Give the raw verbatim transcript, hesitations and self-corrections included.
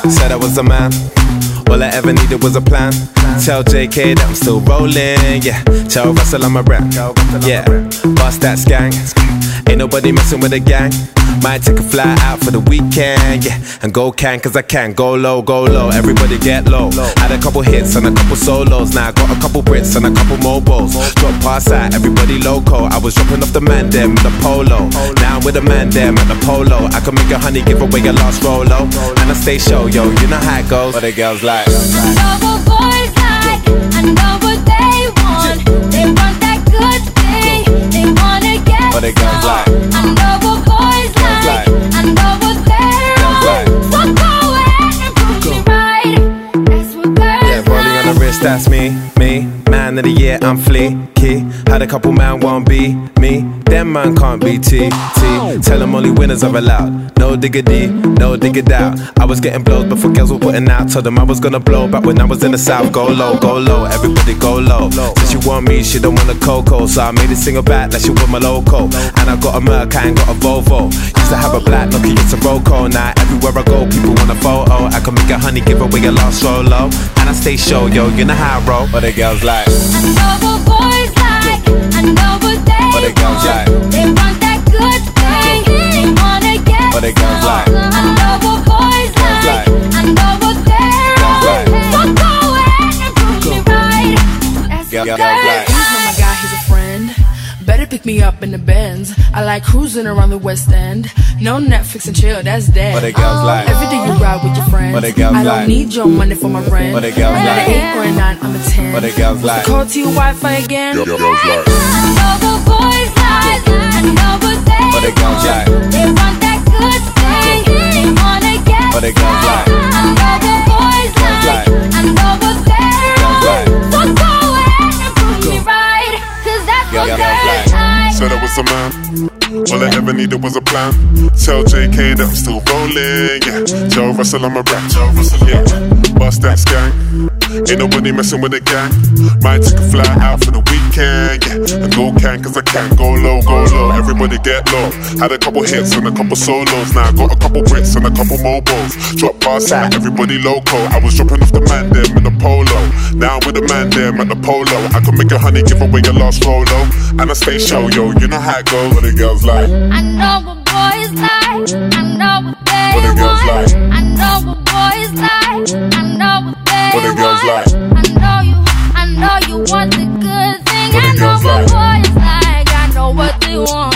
Said I was a man, all I ever needed was a plan. Tell J K that I'm still rolling, yeah. Tell Russell I'm a rap, yeah. Bust that skank, ain't nobody messing with the gang. Might take a fly out for the weekend, yeah. And go can, cause I can. Go low, go low, everybody get low. Had a couple hits and a couple solos. Now I got a couple Brits and a couple mobiles. Drop pass out, everybody loco. I was dropping off the man them in the polo. Now I'm with the man them at the polo. I can make a honey give away your last rolo. And I stay show, yo, you know how it goes. What the girls like? I know what boys like, I know what they want. They want that good thing, they wanna get What the girls like? I know what boys like, I know what they're on. So go ahead and prove me right. That's what girls Yeah, rolling on the wrist, that's me, me. Man of the year, I'm fleeky. Had a couple man won't be me. Them man can't be T, T. Tell them only winners are allowed. No diggity, no diggity out. I was getting blows before girls were putting out. Told them I was gonna blow back when I was in the south. Go low, go low, everybody go low. Since she want me, she don't want a cocoa. So I made it single back like she want my loco. And I got a Merc, I ain't got a Volvo. Used to have a black Nokia, it's a Roco. Now everywhere I go, people want a photo. I can make a honey give away your last solo. And I stay show, yo, you know how I roll. What the girls like? I know what boys like, I know what they What the girls want. like? They want that good thing, they wanna get What the girls like? I know what boys like, I know what they're Girls on. So go ahead and prove me right. That's Girl- what girls girls like? like. Oh my God, he's a friend. Better pick me up in the Benz. I like cruising around the West End. No Netflix and chill, that's dead. What the girls like? Every day you ride with your friends. What the girls I don't like? need your money for my rent. What the girls I'm not like? an eight or a nine, I'm a ten. What the girls like? Call to your Wi-Fi again. I know what boys like, I know what they What the girls want. like? They want that good thing, they wanna get What the girls like? I know what boys like, I know what they're Girls like? on. So go ahead and prove me right, cause that's what Girls girls like? like. Said I was a man, all I ever needed was a plan. Tell J K that I'm still rolling, yeah. Tell Russell I'm a rap, yeah. Bust that skank, ain't nobody messing with the gang. Might take a fly out for the weekend, yeah. And go can, cause I can. Go low, go low, everybody get low. Had a couple hits and a couple solos. Now I got a couple Brits and a couple mobiles. Drop bars out, everybody loco. I was dropping off the man them in the polo. Now I'm with the man them at the polo. I can make a honey give away your last rolo. And I stay show, yo, you know how it goes. What the girls like? I know what boys like, I know what they What the girls want. like? I know what boys like, I know what they What the girls want. like? I know you, I know you want the good thing. What the I know girls what like? boys like, I know what they want.